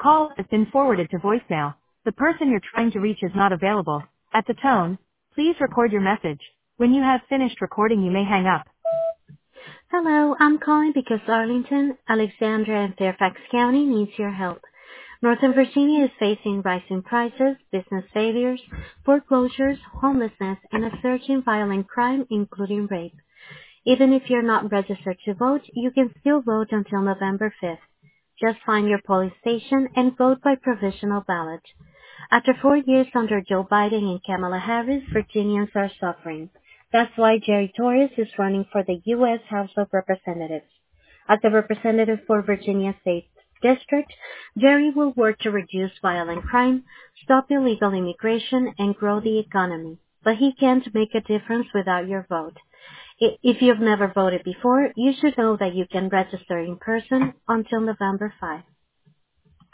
call has been forwarded to voicemail. The person you're trying to reach is not available. At the tone, please record your message. When you have finished recording, you may hang up. Hello, I'm calling because Arlington, Alexandria, and Fairfax County needs your help. Northern Virginia is facing rising prices, business failures, foreclosures, homelessness, and a surge in violent crime, including rape. Even if you're not registered to vote, you can still vote until November 5th. Just find your polling station and vote by provisional ballot. After 4 years under Joe Biden and Kamala Harris, Virginians are suffering. That's why Jerry Torres is running for the U.S. House of Representatives. As a representative for Virginia State District, Jerry will work to reduce violent crime, stop illegal immigration, and grow the economy. But he can't make a difference without your vote. If you've never voted before, you should know that you can register in person until November 5.